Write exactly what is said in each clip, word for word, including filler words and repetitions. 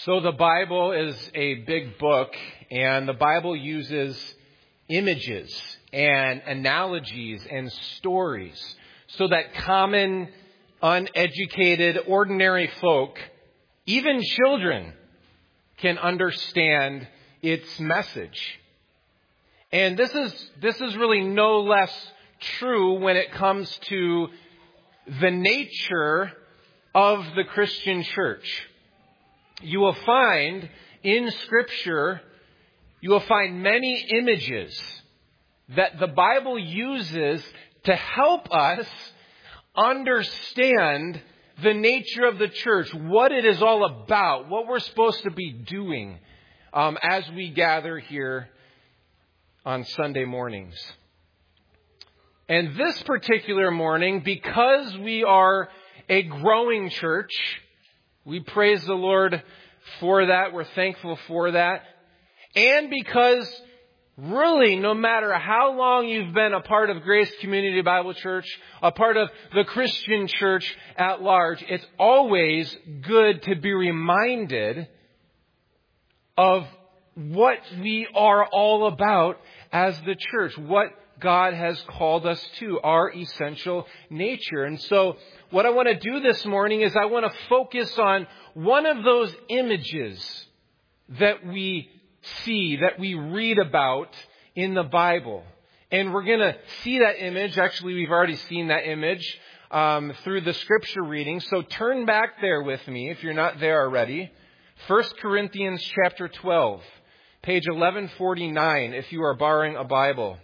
So the Bible is a big book, and the Bible uses images and analogies and stories so that common, uneducated, ordinary folk, even children, can understand its message. And this is this is really no less true when it comes to the nature of the Christian church. You will find in Scripture, you will find many images that the Bible uses to help us understand the nature of the church, what it is all about, what we're supposed to be doing um, as we gather here on Sunday mornings. And this particular morning, because we are a growing church, we praise the Lord for that. We're thankful for that. And because really, no matter how long you've been a part of Grace Community Bible Church, a part of the Christian church at large, it's always good to be reminded of what we are all about as the church, what God has called us to, our essential nature. And so what I want to do this morning is I want to focus on one of those images that we see, that we read about in the Bible. And we're going to see that image. Actually, we've already seen that image um, through the scripture reading. So turn back there with me if you're not there already. First Corinthians chapter twelve, page eleven forty-nine, if you are borrowing a Bible.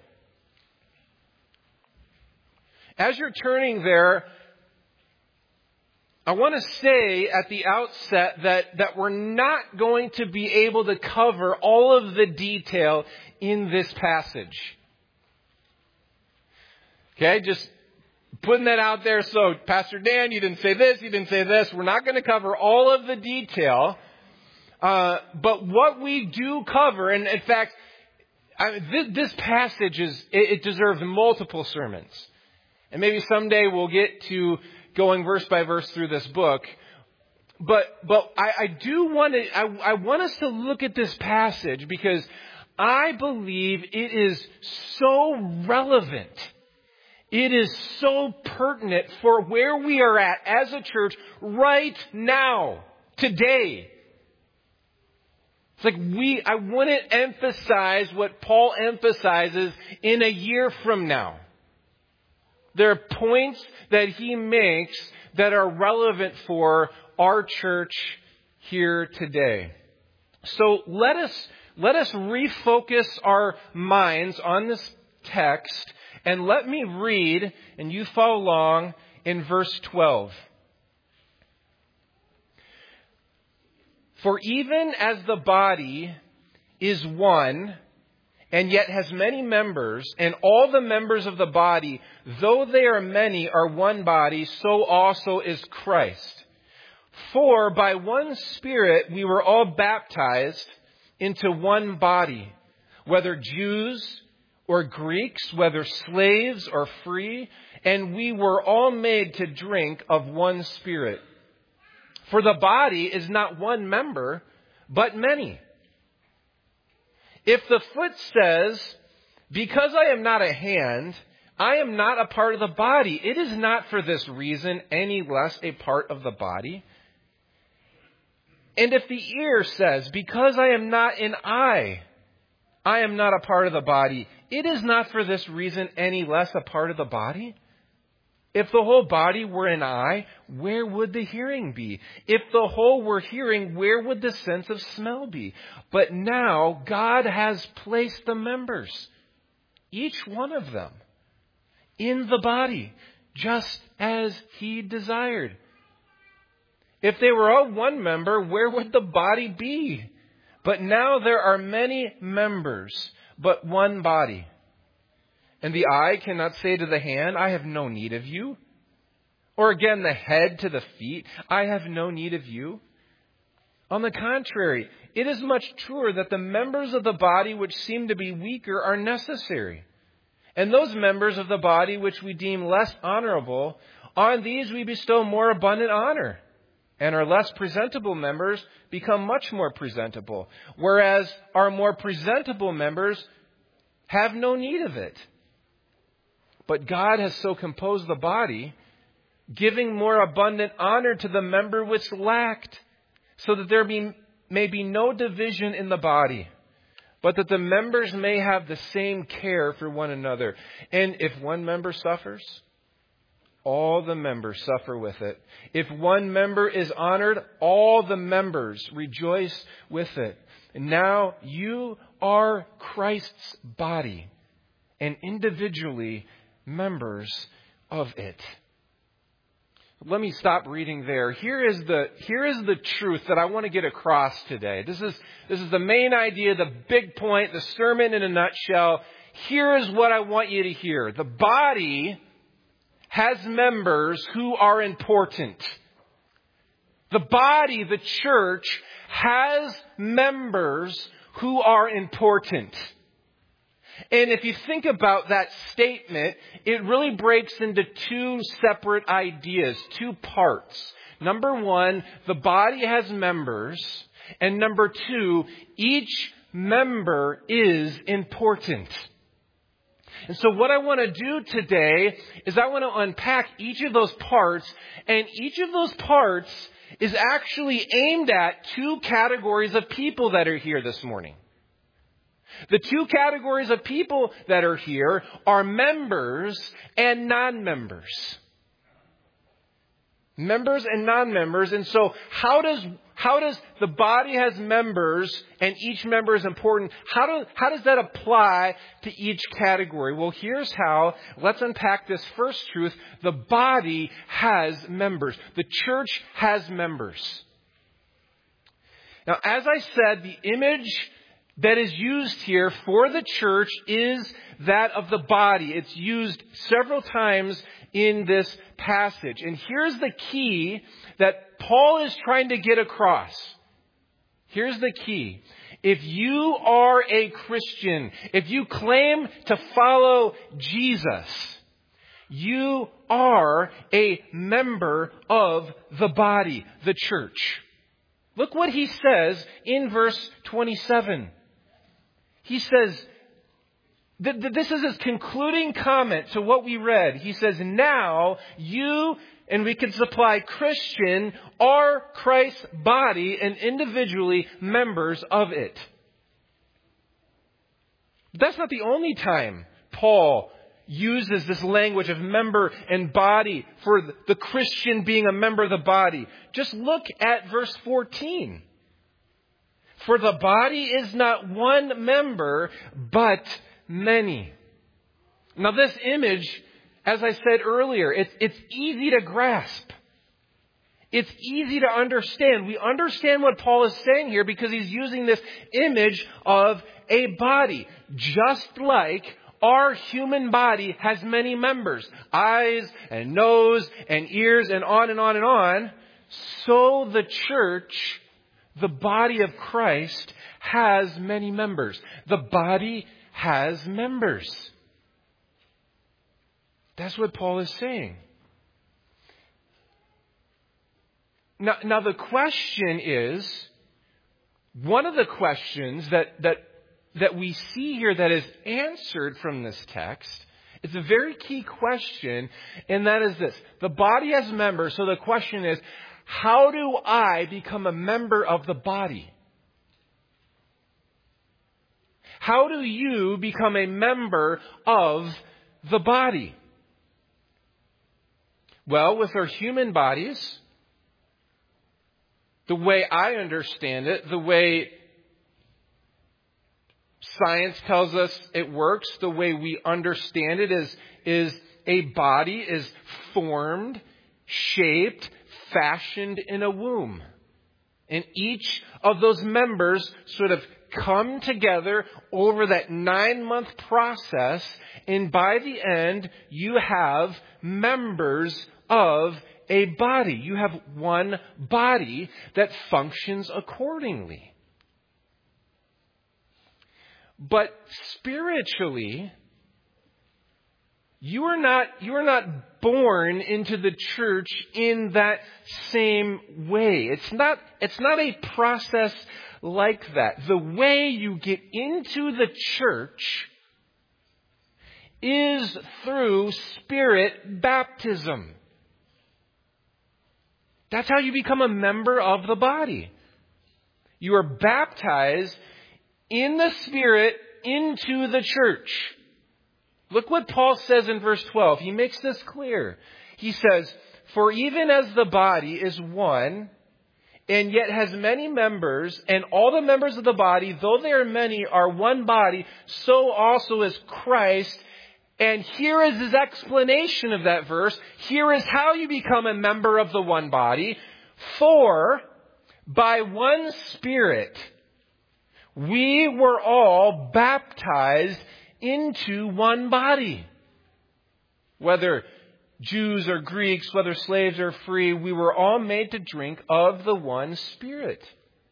As you're turning there, I want to say at the outset that, that we're not going to be able to cover all of the detail in this passage. Okay, just putting that out there. So, Pastor Dan, you didn't say this, you didn't say this. We're not going to cover all of the detail. Uh, but what we do cover, and in fact, I, this, this passage is, it, it deserves multiple sermons. And maybe someday we'll get to going verse by verse through this book. But but I, I do want to I, I want us to look at this passage because I believe it is so relevant. It is so pertinent for where we are at as a church right now, today. It's like we I want to emphasize what Paul emphasizes in a year from now. There are points that he makes that are relevant for our church here today. So let us, let us refocus our minds on this text, and let me read, and you follow along in verse twelve. For even as the body is one, and yet has many members, and all the members of the body, though they are many, are one body, so also is Christ. For by one Spirit we were all baptized into one body, whether Jews or Greeks, whether slaves or free, and we were all made to drink of one Spirit. For the body is not one member, but many. If the foot says, because I am not a hand, I am not a part of the body, it is not for this reason any less a part of the body. And if the ear says, because I am not an eye, I am not a part of the body, it is not for this reason any less a part of the body. If the whole body were an eye, where would the hearing be? If the whole were hearing, where would the sense of smell be? But now God has placed the members, each one of them, in the body, just as He desired. If they were all one member, where would the body be? But now there are many members, but one body. And the eye cannot say to the hand, I have no need of you. Or again, the head to the feet, I have no need of you. On the contrary, it is much truer that the members of the body which seem to be weaker are necessary. And those members of the body which we deem less honorable, on these we bestow more abundant honor. And our less presentable members become much more presentable. Whereas our more presentable members have no need of it. But God has so composed the body, giving more abundant honor to the member which lacked, so that there be, may be no division in the body, but that the members may have the same care for one another. And if one member suffers, all the members suffer with it. If one member is honored, all the members rejoice with it. And now you are Christ's body, and individually members of it. Let me stop reading there. Here is the here is the truth that I want to get across today. This is this is the main idea, the big point, the sermon in a nutshell. Here is what I want you to hear. The body has members who are important. The body, the church, has members who are important. And if you think about that statement, it really breaks into two separate ideas, two parts. Number one, the body has members. And number two, each member is important. And so what I want to do today is I want to unpack each of those parts. And each of those parts is actually aimed at two categories of people that are here this morning. The two categories of people that are here are members and non-members. Members and non-members. And so how does how does the body has members and each member is important? How do how does that apply to each category? Well, here's how. Let's unpack this first truth. The body has members. The church has members. Now, as I said, the image that is used here for the church is that of the body. It's used several times in this passage. And here's the key that Paul is trying to get across. Here's the key. If you are a Christian, if you claim to follow Jesus, you are a member of the body, the church. Look what he says in verse twenty-seven. He says, th- th- this is his concluding comment to what we read. He says, now you, and we can supply Christian, are Christ's body and individually members of it. That's not the only time Paul uses this language of member and body for the Christian being a member of the body. Just look at verse fourteen. For the body is not one member, but many. Now this image, as I said earlier, it's, it's easy to grasp. It's easy to understand. We understand what Paul is saying here because he's using this image of a body. Just like our human body has many members, eyes and nose and ears and on and on and on, so the church, the body of Christ, has many members. The body has members. That's what Paul is saying. Now, now the question is, one of the questions that, that, that we see here that is answered from this text, it's a very key question, and that is this. The body has members, so the question is, how do I become a member of the body? How do you become a member of the body? Well, with our human bodies, the way I understand it, the way science tells us it works, the way we understand it is, is a body is formed, shaped, fashioned in a womb. And each of those members sort of come together over that nine-month process. And by the end, you have members of a body. You have one body that functions accordingly. But spiritually, You are not, you are not born into the church in that same way. It's not, it's not a process like that. The way you get into the church is through Spirit baptism. That's how you become a member of the body. You are baptized in the Spirit into the church. Look what Paul says in verse twelve. He makes this clear. He says, "For even as the body is one, and yet has many members, and all the members of the body, though they are many, are one body, so also is Christ." And here is his explanation of that verse. Here is how you become a member of the one body. "For by one Spirit we were all baptized into one body." Whether Jews or Greeks, whether slaves or free, we were all made to drink of the one Spirit.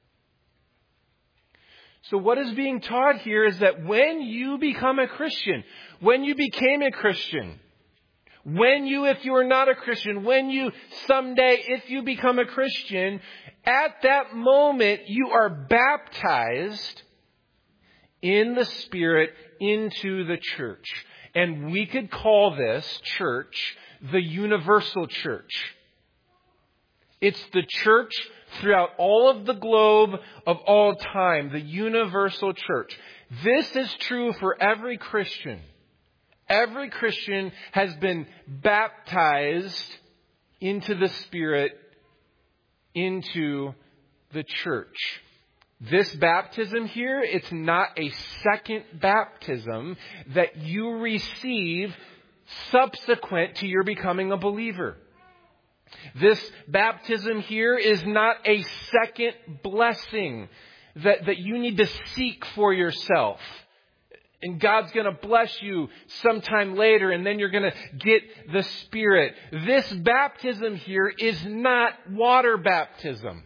So what is being taught here is that when you become a Christian, when you became a Christian, when you, if you are not a Christian, when you someday, if you become a Christian, at that moment you are baptized in the Spirit into the church. And we could call this church the universal church. It's the church throughout all of the globe of all time, the universal church. This is true for every Christian. Every Christian has been baptized into the Spirit, into the church. This baptism here, it's not a second baptism that you receive subsequent to your becoming a believer. This baptism here is not a second blessing that, that you need to seek for yourself. And God's going to bless you sometime later, and then you're going to get the Spirit. This baptism here is not water baptism.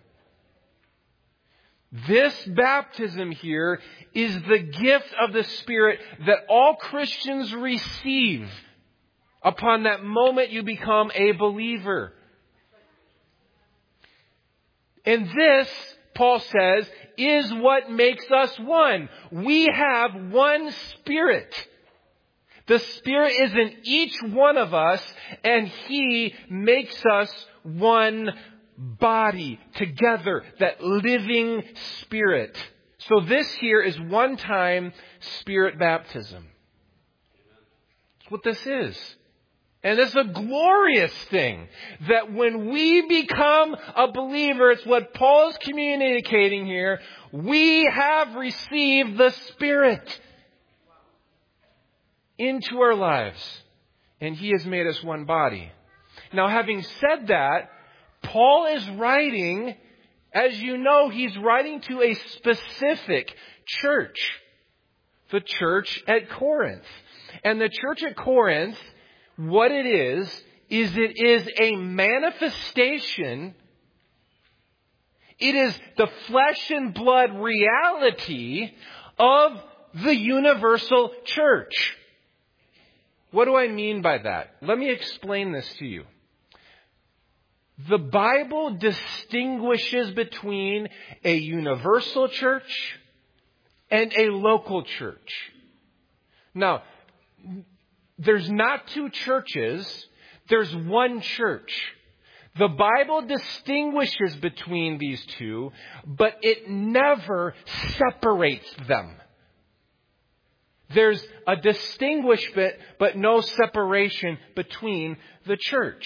This baptism here is the gift of the Spirit that all Christians receive upon that moment you become a believer. And this, Paul says, is what makes us one. We have one Spirit. The Spirit is in each one of us, and He makes us one body together, that living Spirit. So this here is one-time Spirit baptism. That's what this is. And it's a glorious thing that when we become a believer, it's what Paul is communicating here, we have received the Spirit into our lives. And He has made us one body. Now, having said that, Paul is writing, as you know, he's writing to a specific church. The church at Corinth. And the church at Corinth, what it is, is it is a manifestation. It is the flesh and blood reality of the universal church. What do I mean by that? Let me explain this to you. The Bible distinguishes between a universal church and a local church. Now, there's not two churches, there's one church. The Bible distinguishes between these two, but it never separates them. There's a distinguishment, but no separation between the church.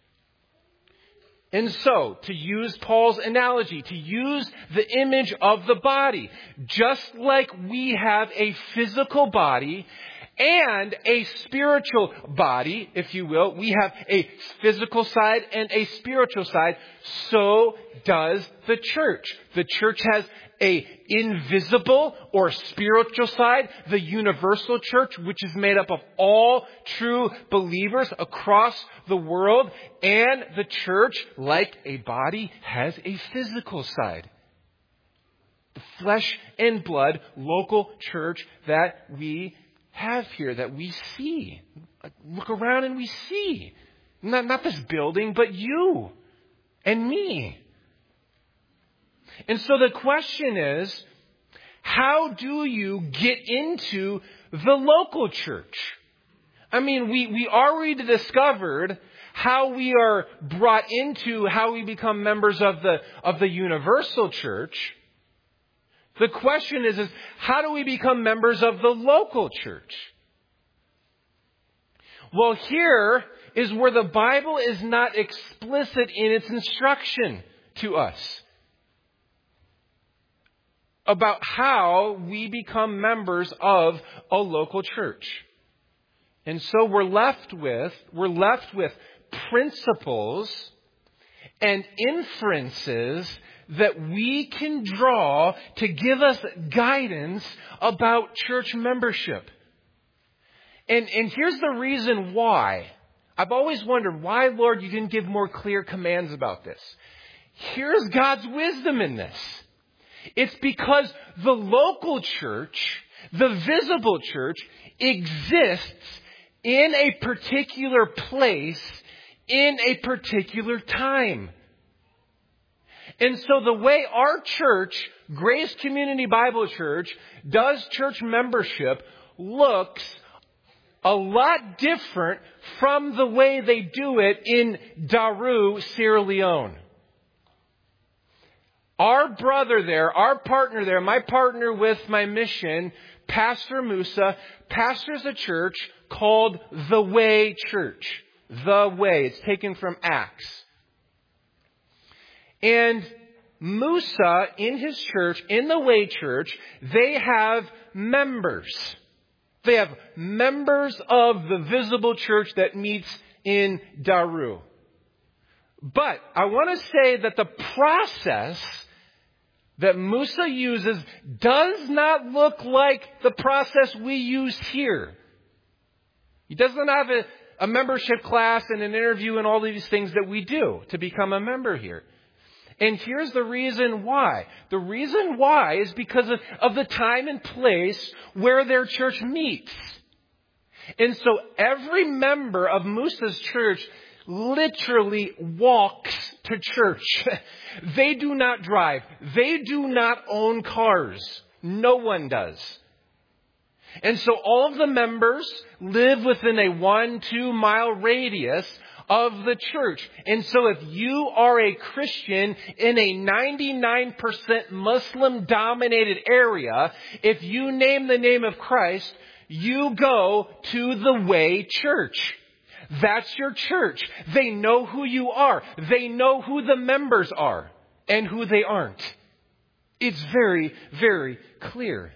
And so, to use Paul's analogy, to use the image of the body, just like we have a physical body and a spiritual body, if you will, we have a physical side and a spiritual side, so does the church. The church has a invisible or spiritual side, the universal church, which is made up of all true believers across the world, and the church, like a body, has a physical side. The flesh and blood local church that we have here, that we see. look around and we see. Not, not this building, but you and me. And so the question is, how do you get into the local church? I mean, we, we already discovered how we are brought into, how we become members of the, of the universal church. The question is, is, how do we become members of the local church? Well, here is where the Bible is not explicit in its instruction to us about how we become members of a local church. And so we're left with, we're left with principles and inferences that we can draw to give us guidance about church membership. And, and here's the reason why. I've always wondered why, Lord, you didn't give more clear commands about this. Here's God's wisdom in this. It's because the local church, the visible church, exists in a particular place, in a particular time. And so the way our church, Grace Community Bible Church, does church membership looks a lot different from the way they do it in Daru, Sierra Leone. Our brother there, our partner there, my partner with my mission, Pastor Musa, pastors a church called The Way Church. The Way. It's taken from Acts. And Musa, in his church, in the Way Church, they have members. They have members of the visible church that meets in Daru. But I want to say that the process that Musa uses does not look like the process we use here. He doesn't have a, a membership class and an interview and all these things that we do to become a member here. And here's the reason why. The reason why is because of, of the time and place where their church meets. And so every member of Musa's church literally walks to church. They do not drive. They do not own cars. No one does. And so all of the members live within a one, two mile radius of the church. And so if you are a Christian in a ninety-nine percent Muslim dominated area, if you name the name of Christ, you go to the Way Church. That's your church. They know who you are. They know who the members are and who they aren't. It's very, very clear.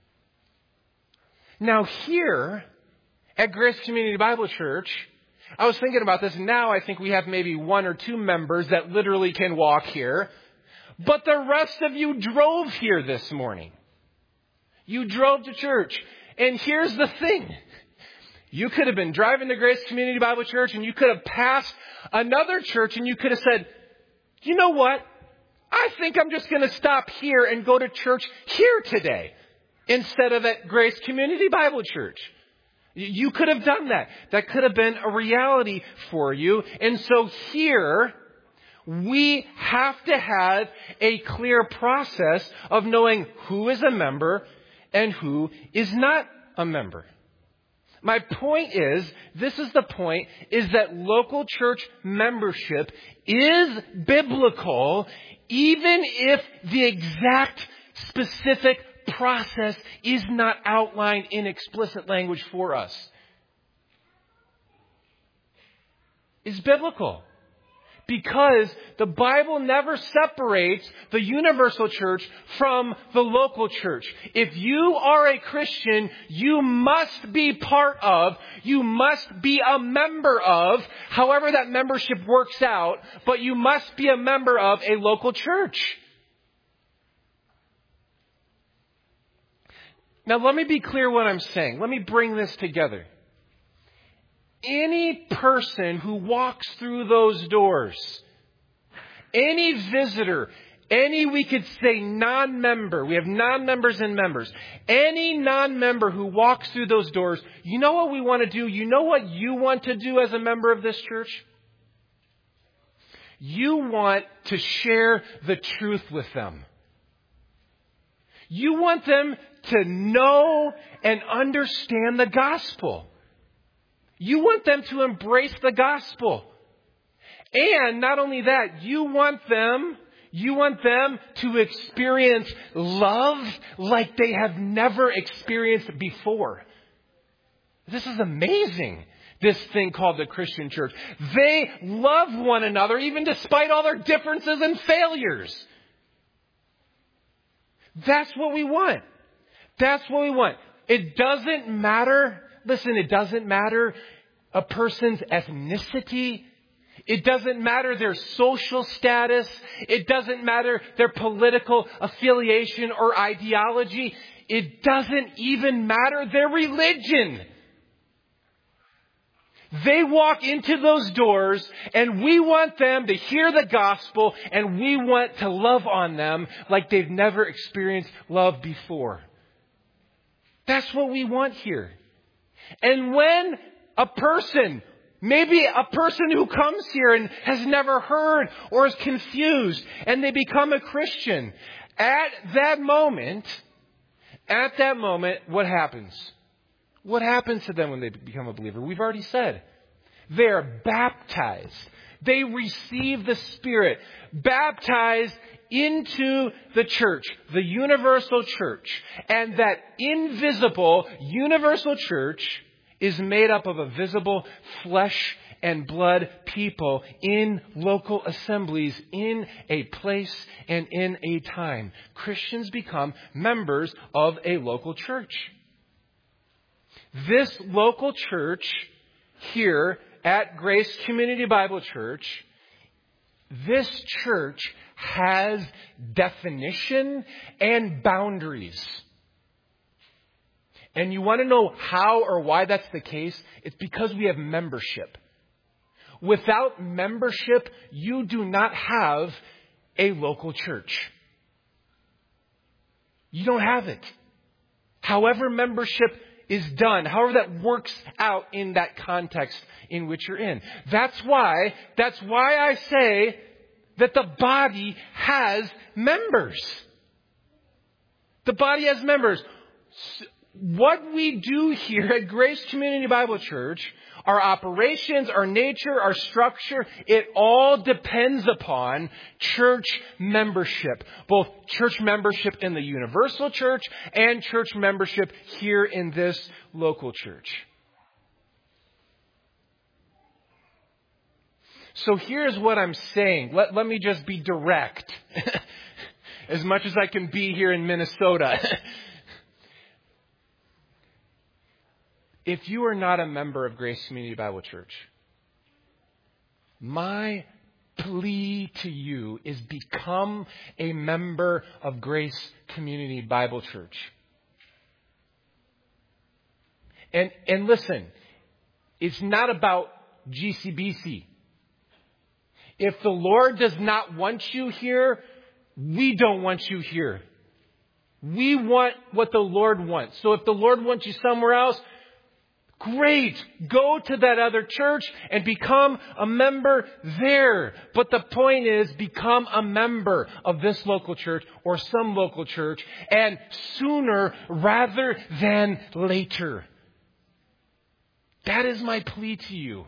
Now here at Grace Community Bible Church, I was thinking about this. Now I think we have maybe one or two members that literally can walk here. But the rest of you drove here this morning. You drove to church. And here's the thing. You could have been driving to Grace Community Bible Church and you could have passed another church and you could have said, you know what? I think I'm just going to stop here and go to church here today instead of at Grace Community Bible Church. You could have done that. That could have been a reality for you. And so here, we have to have a clear process of knowing who is a member and who is not a member. My point is, this is the point, is that local church membership is biblical, even if the exact specific process is not outlined in explicit language for us. It's biblical. Because the Bible never separates the universal church from the local church. If you are a Christian, you must be part of, you must be a member of, however that membership works out, but you must be a member of a local church. Now let me be clear what I'm saying. Let me bring this together. Any person who walks through those doors, any visitor, Any, we could say non-member. We have non-members and members. Any non-member who walks through those doors, you know what we want to do? You know what you want to do as a member of this church? You want to share the truth with them. You want them to know and understand the gospel. You want them to embrace the gospel. And not only that, you want them, you want them to experience love like they have never experienced before. This is amazing. This thing called the Christian church. They love one another even despite all their differences and failures. That's what we want. That's what we want. It doesn't matter. Listen, it doesn't matter a person's ethnicity. It doesn't matter their social status. It doesn't matter their political affiliation or ideology. It doesn't even matter their religion. They walk into those doors and we want them to hear the gospel and we want to love on them like they've never experienced love before. That's what we want here. And when a person, maybe a person who comes here and has never heard or is confused and they become a Christian, at that moment, at that moment, what happens? What happens to them when they become a believer? We've already said. They are baptized. They receive the Spirit. Baptized into the church, the universal church. And that invisible universal church is made up of a visible flesh and blood people in local assemblies, in a place and in a time. Christians become members of a local church. This local church here at Grace Community Bible Church, this church has definition and boundaries. And you want to know how or why that's the case? It's because we have membership. Without membership, you do not have a local church. You don't have it. However membership is done, however that works out in that context in which you're in. That's why, that's why I say that the body has members. The body has members. What we do here at Grace Community Bible Church, our operations, our nature, our structure, it all depends upon church membership. Both church membership in the universal church and church membership here in this local church. So here's what I'm saying. Let, let me just be direct. As much as I can be here in Minnesota. If you are not a member of Grace Community Bible Church, my plea to you is become a member of Grace Community Bible Church. And, and listen, it's not about G C B C. If the Lord does not want you here, we don't want you here. We want what the Lord wants. So if the Lord wants you somewhere else, great. Go to that other church and become a member there. But the point is, become a member of this local church or some local church, and sooner rather than later. That is my plea to you.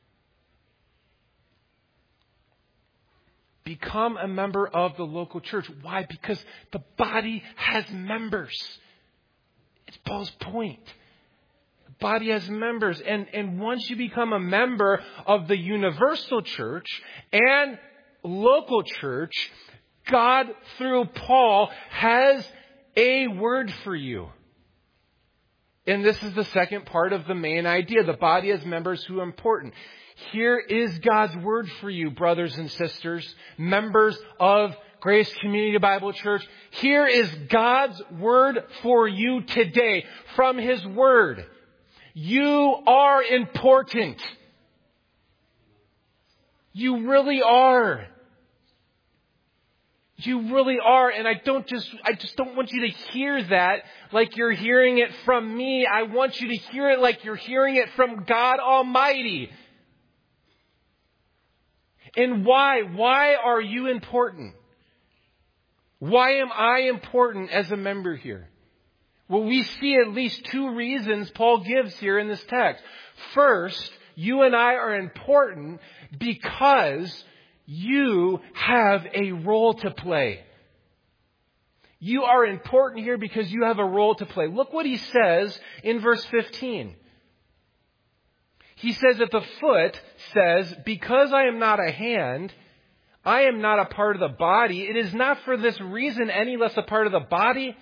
Become a member of the local church. Why? Because the body has members. It's Paul's point. The body has members. And, and once you become a member of the universal church and local church, God, through Paul, has a word for you. And this is the second part of the main idea. The body has members who are important. Here is God's word for you, brothers and sisters, members of Grace Community Bible Church. Here is God's word for you today from His word. You are important. You really are. You really are. And I don't just, I just don't want you to hear that like you're hearing it from me. I want you to hear it like you're hearing it from God Almighty. And why? Why are you important? Why am I important as a member here? Well, we see at least two reasons Paul gives here in this text. First, you and I are important because you have a role to play. You are important here because you have a role to play. Look what he says in verse fifteen. He says that the foot says, because I am not a hand, I am not a part of the body. It is not for this reason any less a part of the body.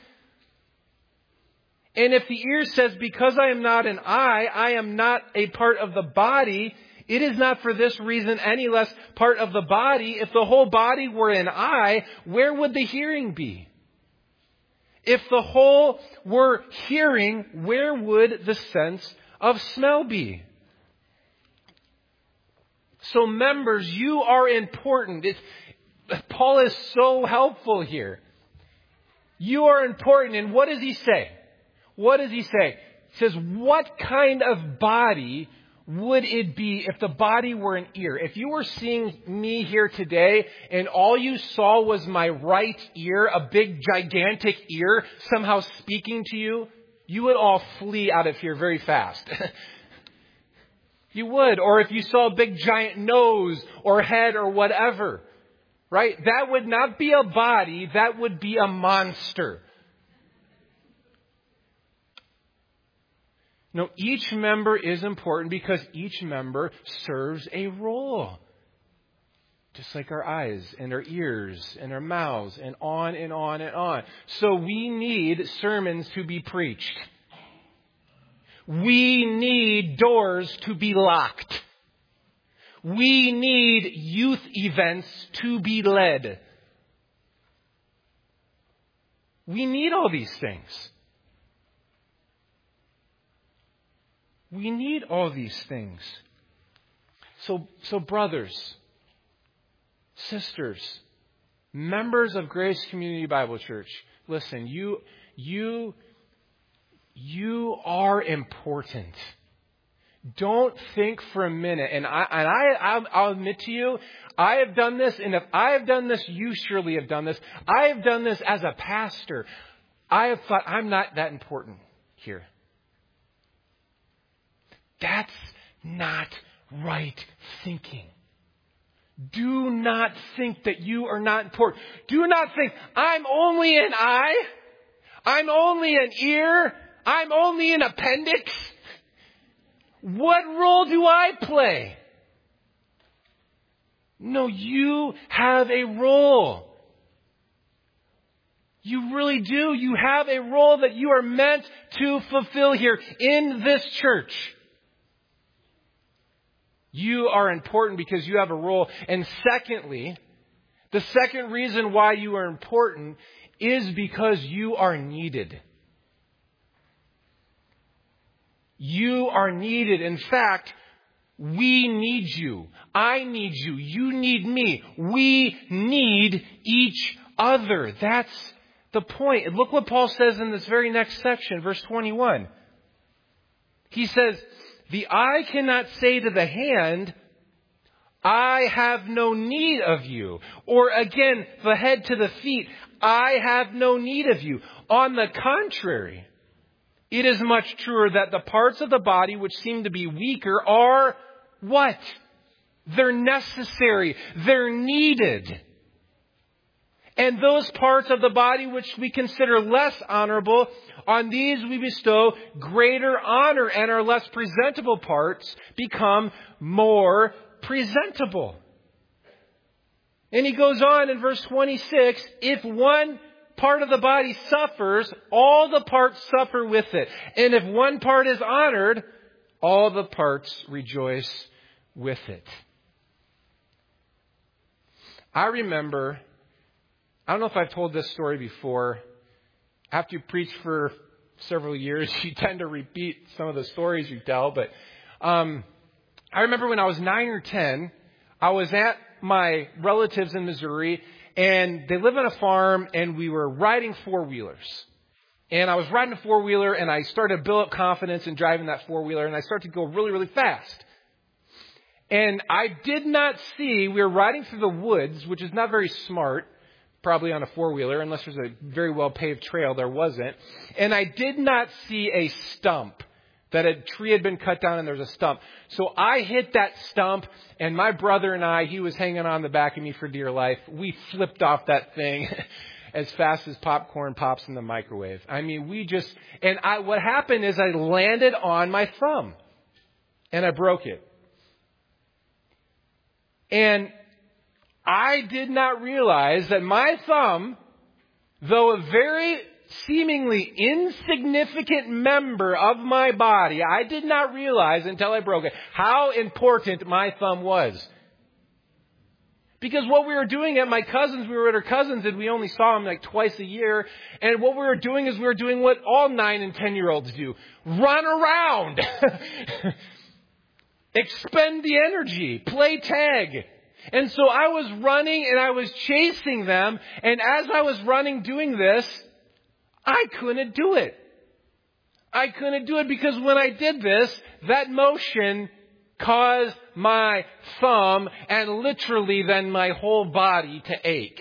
And if the ear says, because I am not an eye, I am not a part of the body, it is not for this reason any less part of the body. If the whole body were an eye, where would the hearing be? If the whole were hearing, where would the sense of smell be? So members, you are important. It's, Paul is so helpful here. You are important. And what does he say? What does he say? He says, what kind of body would it be if the body were an ear? If you were seeing me here today and all you saw was my right ear, a big gigantic ear somehow speaking to you, you would all flee out of here very fast. You would. Or if you saw a big giant nose or head or whatever, right? That would not be a body. That would be a monster. No, each member is important because each member serves a role. Just like our eyes and our ears and our mouths and on and on and on. So we need sermons to be preached. We need doors to be locked. We need youth events to be led. We need all these things. We need all these things. So, so brothers, sisters, members of Grace Community Bible Church, listen, you, you, you are important. Don't think for a minute, and I, and I, I'll, I'll admit to you, I have done this, and if I have done this, you surely have done this. I have done this as a pastor. I have thought, I'm not that important here. That's not right thinking. Do not think that you are not important. Do not think, I'm only an eye. I'm only an ear. I'm only an appendix. What role do I play? No, you have a role. You really do. You have a role that you are meant to fulfill here in this church. You are important because you have a role. And secondly, the second reason why you are important is because you are needed. You are needed. In fact, we need you. I need you. You need me. We need each other. That's the point. And look what Paul says in this very next section, verse twenty-one. He says, the eye cannot say to the hand, I have no need of you. Or again, the head to the feet, I have no need of you. On the contrary, it is much truer that the parts of the body which seem to be weaker are what? They're necessary. They're needed. And those parts of the body which we consider less honorable, on these we bestow greater honor, and our less presentable parts become more presentable. And he goes on in verse twenty-six, if one part of the body suffers, all the parts suffer with it. And if one part is honored, all the parts rejoice with it. I remember, I don't know if I've told this story before. After you preach for several years, you tend to repeat some of the stories you tell. But um, I remember when I was nine or ten, I was at my relatives in Missouri, And they live on a farm, and we were riding four-wheelers. And I was riding a four-wheeler, and I started to build up confidence in driving that four-wheeler, and I started to go really, really fast. And I did not see, we were riding through the woods, which is not very smart, probably on a four-wheeler, unless there's a very well-paved trail. There wasn't. And I did not see a stump, that a tree had been cut down and there was a stump. So I hit that stump, and my brother and I, he was hanging on the back of me for dear life. We flipped off that thing as fast as popcorn pops in the microwave. I mean, we just, and I, what happened is I landed on my thumb, and I broke it. And I did not realize that my thumb, though a very seemingly insignificant member of my body, I did not realize until I broke it how important my thumb was. Because what we were doing at my cousin's, we were at our cousin's and we only saw him like twice a year. And what we were doing is we were doing what all nine and ten year olds do. Run around. Expend the energy. Play tag. And so I was running and I was chasing them. And as I was running doing this, I couldn't do it. I couldn't do it because when I did this, that motion caused my thumb and literally then my whole body to ache.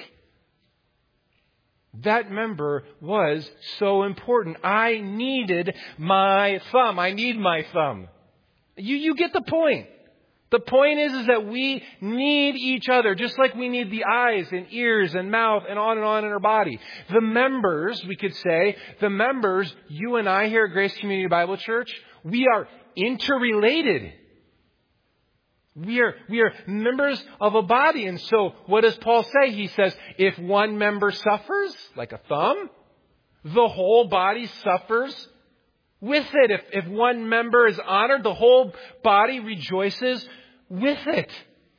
That member was so important. I needed my thumb. I need my thumb. You, you get the point. The point is, is that we need each other, just like we need the eyes and ears and mouth and on and on in our body. The members, we could say, the members, you and I here at Grace Community Bible Church, we are interrelated. We are, we are members of a body. And so what does Paul say? He says, if one member suffers, like a thumb, the whole body suffers with it. If, if one member is honored, the whole body rejoices with it.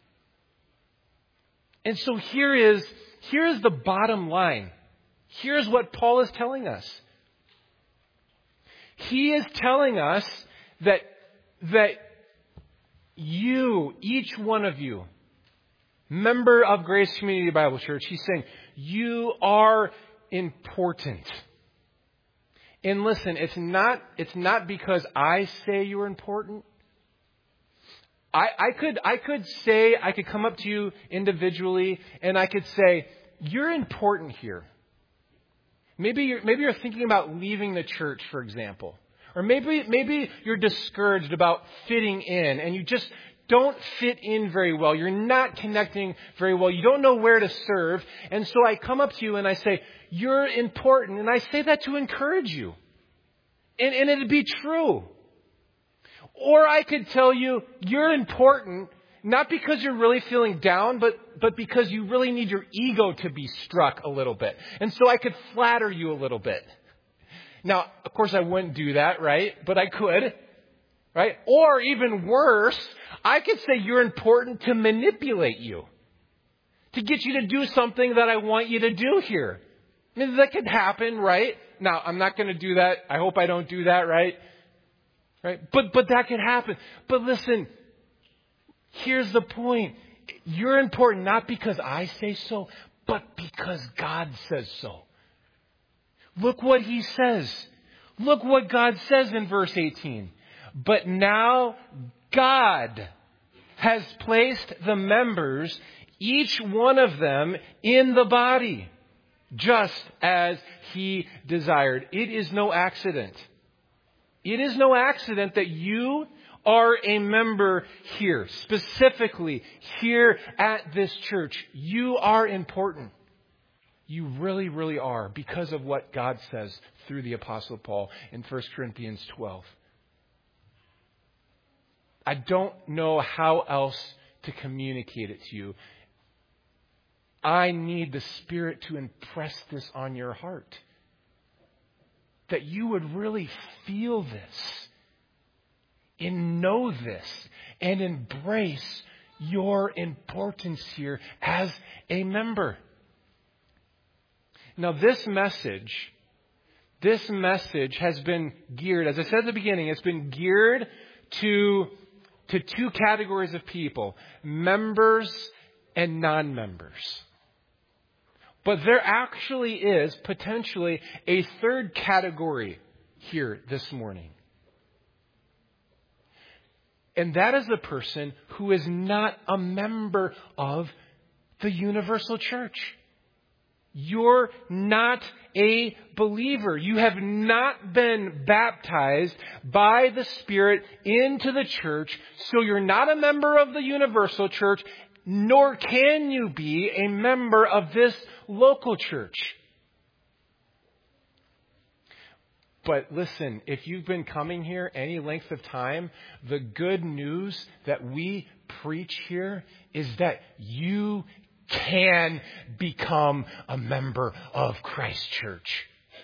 And so here is, here is the bottom line. Here's what Paul is telling us. He is telling us that, that you, each one of you, member of Grace Community Bible Church, he's saying, you are important. And listen, it's not, it's not because I say you're important. I, I could, I could say, I could come up to you individually and I could say, you're important here. Maybe you're, maybe you're thinking about leaving the church, for example. Or maybe, maybe you're discouraged about fitting in and you just don't fit in very well. You're not connecting very well. You don't know where to serve. And so I come up to you and I say, you're important. And I say that to encourage you. And, and it'd be true. Or I could tell you, you're important, not because you're really feeling down, but, but because you really need your ego to be struck a little bit. And so I could flatter you a little bit. Now, of course, I wouldn't do that, right? But I could, right? Or even worse, I could say you're important to manipulate you, to get you to do something that I want you to do here. I mean, that could happen, right? Now, I'm not going to do that. I hope I don't do that, right? Right? But, but that could happen. But listen, here's the point. You're important not because I say so, but because God says so. Look what he says. Look what God says in verse eighteen. But now God has placed the members, each one of them, in the body, just as he desired. It is no accident. It is no accident that you are a member here, specifically here at this church. You are important. You really, really are, because of what God says through the Apostle Paul in First Corinthians twelve. I don't know how else to communicate it to you. I need the Spirit to impress this on your heart. That you would really feel this and know this and embrace your importance here as a member. Now, this message, this message has been geared, as I said at the beginning, it's been geared to, to two categories of people, members and non-members. But there actually is potentially a third category here this morning. And that is the person who is not a member of the universal church. You're not a believer. You have not been baptized by the Spirit into the church, so you're not a member of the universal church, nor can you be a member of this local church. But listen, if you've been coming here any length of time, the good news that we preach here is that you can become a member of Christ Church.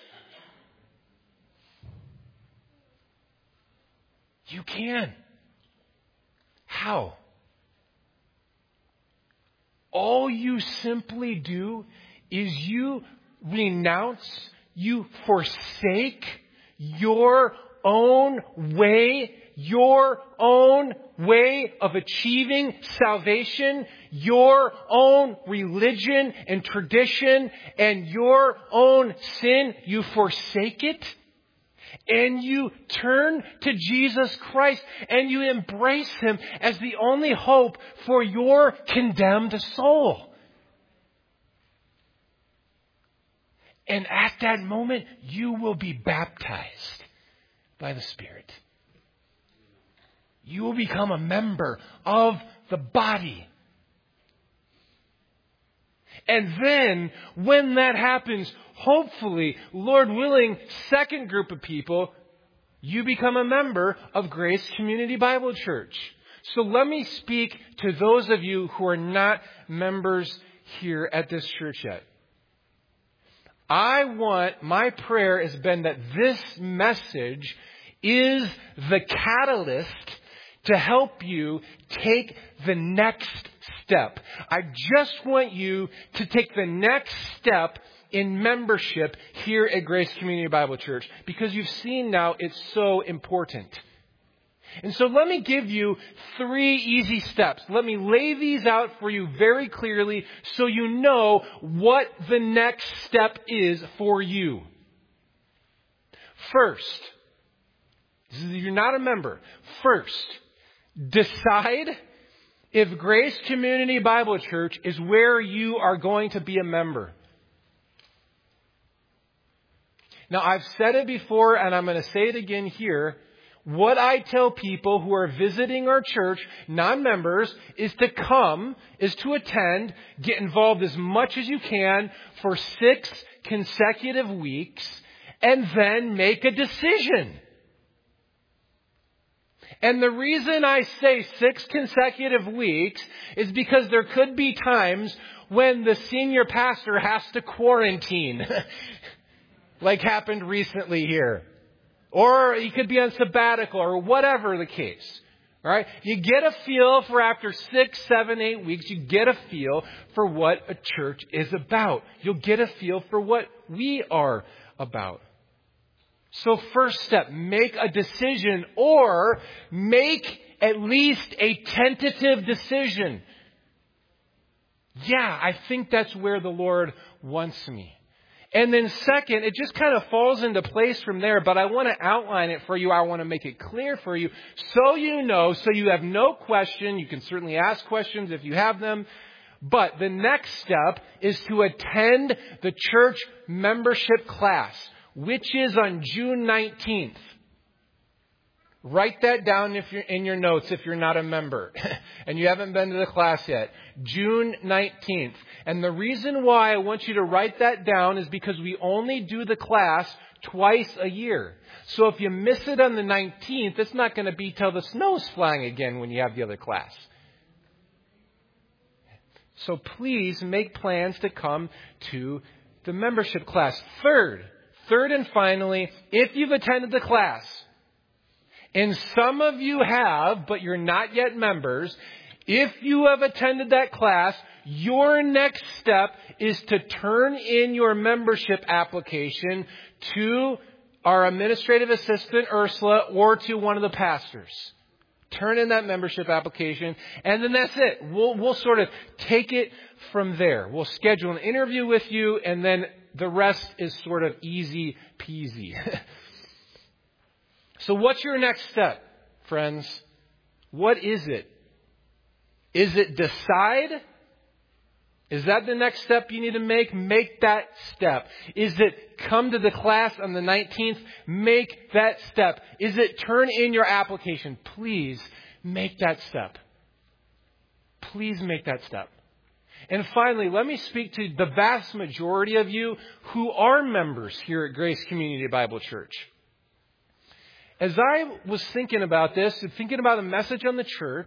You can. How? All you simply do is you renounce, you forsake your own way, your own way of achieving salvation, your own religion and tradition, and your own sin. You forsake it, and you turn to Jesus Christ, and you embrace Him as the only hope for your condemned soul. And at that moment, you will be baptized by the Spirit. You will become a member of the body. And then, when that happens, hopefully, Lord willing, second group of people, you become a member of Grace Community Bible Church. So let me speak to those of you who are not members here at this church yet. I want, my prayer has been that this message is the catalyst to help you take the next step. I just want you to take the next step in membership here at Grace Community Bible Church, because you've seen now it's so important. And so let me give you three easy steps. Let me lay these out for you very clearly so you know what the next step is for you. First, you're not a member. First, decide if Grace Community Bible Church is where you are going to be a member. Now, I've said it before, and I'm going to say it again here. What I tell people who are visiting our church, non-members, is to come, is to attend, get involved as much as you can for six consecutive weeks, and then make a decision. And the reason I say six consecutive weeks is because there could be times when the senior pastor has to quarantine, like happened recently here. Or he could be on sabbatical, or whatever the case. All right? You get a feel for after six, seven, eight weeks, you get a feel for what a church is about. You'll get a feel for what we are about. So first step, make a decision, or make at least a tentative decision. Yeah, I think that's where the Lord wants me. And then second, it just kind of falls into place from there, but I want to outline it for you. I want to make it clear for you so you know, so you have no question. You can certainly ask questions if you have them. But the next step is to attend the church membership class, which is on June nineteenth. Write that down if you're in your notes if you're not a member and you haven't been to the class yet. June nineteenth. And the reason why I want you to write that down is because we only do the class twice a year. So if you miss it on the nineteenth, it's not going to be till the snow's flying again when you have the other class. So please make plans to come to the membership class. Third, third and finally, if you've attended the class, and some of you have, but you're not yet members, if you have attended that class, your next step is to turn in your membership application to our administrative assistant, Ursula, or to one of the pastors. turn in that membership application, and then that's it. We'll, we'll sort of take it from there. We'll schedule an interview with you, and then the rest is sort of easy peasy. So what's your next step, friends? What is it? Is it decide? Is that the next step you need to make? Make that step. Is it come to the class on the nineteenth? Make that step. Is it turn in your application? Please make that step. Please make that step. And finally, let me speak to the vast majority of you who are members here at Grace Community Bible Church. As I was thinking about this and thinking about the message on the church,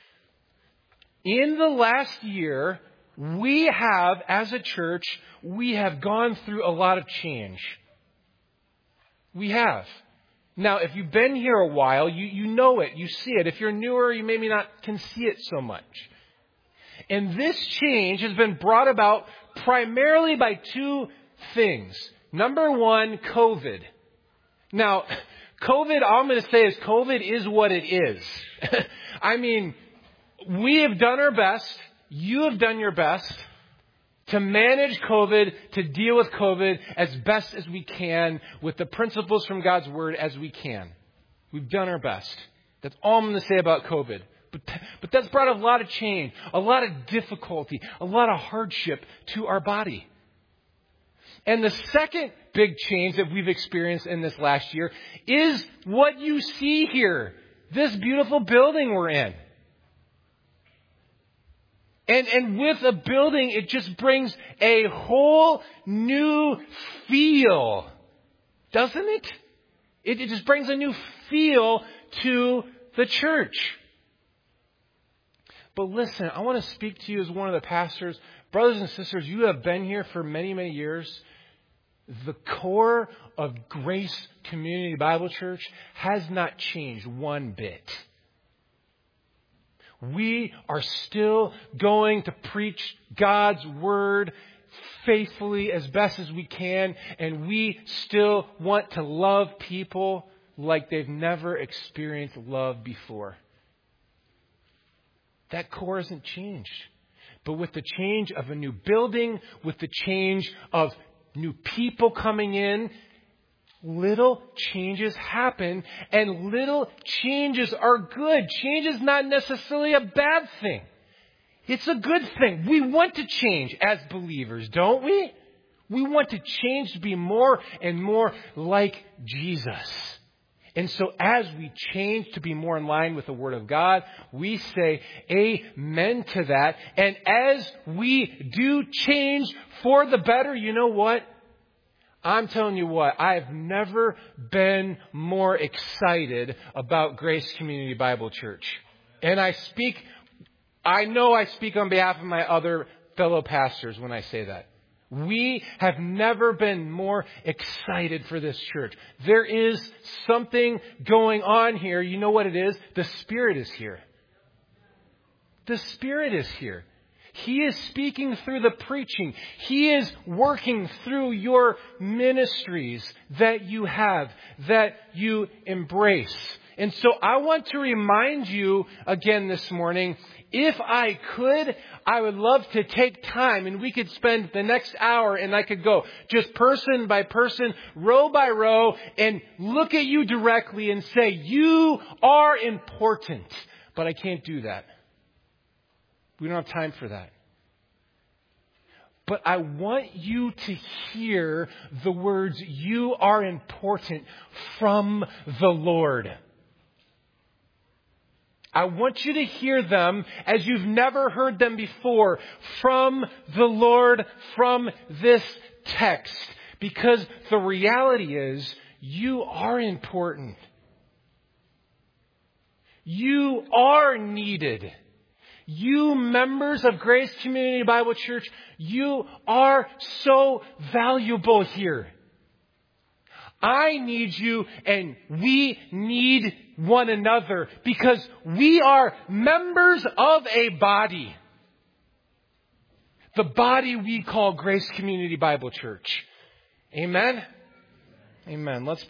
in the last year, we have, as a church, we have gone through a lot of change. We have. Now, if you've been here a while, you, you know it, you see it. If you're newer, you maybe not can see it so much. And this change has been brought about primarily by two things. Number one, COVID. Now, COVID, all I'm going to say is COVID is what it is. I mean, we have done our best. You have done your best to manage COVID, to deal with COVID as best as we can with the principles from God's Word as we can. We've done our best. That's all I'm going to say about COVID. But, but that's brought a lot of change, a lot of difficulty, a lot of hardship to our body. And the second big change that we've experienced in this last year is what you see here. This beautiful building we're in. And, and with a building, it just brings a whole new feel. Doesn't it? It, it just brings a new feel to the church. But listen, I want to speak to you as one of the pastors. Brothers and sisters, you have been here for many, many years. The core of Grace Community Bible Church has not changed one bit. We are still going to preach God's Word faithfully as best as we can, and we still want to love people like they've never experienced love before. That core hasn't changed. But with the change of a new building, with the change of new people coming in, little changes happen, and little changes are good. Change is not necessarily a bad thing. It's a good thing. We want to change as believers, don't we? We want to change to be more and more like Jesus. And so as we change to be more in line with the Word of God, we say amen to that. And as we do change for the better, you know what? I'm telling you what, I've never been more excited about Grace Community Bible Church. And I speak, I know I speak on behalf of my other fellow pastors when I say that. We have never been more excited for this church. There is something going on here. You know what it is? The Spirit is here. The Spirit is here. He is speaking through the preaching. He is working through your ministries that you have, that you embrace. And so I want to remind you again this morning, if I could, I would love to take time and we could spend the next hour and I could go just person by person, row by row, and look at you directly and say, you are important. But I can't do that. We don't have time for that. But I want you to hear the words, you are important, from the Lord. I want you to hear them as you've never heard them before, from the Lord, from this text. Because the reality is, you are important. You are needed. You members of Grace Community Bible Church, you are so valuable here. I need you and we need one another because we are members of a body. The body we call Grace Community Bible Church. Amen? Amen. Let's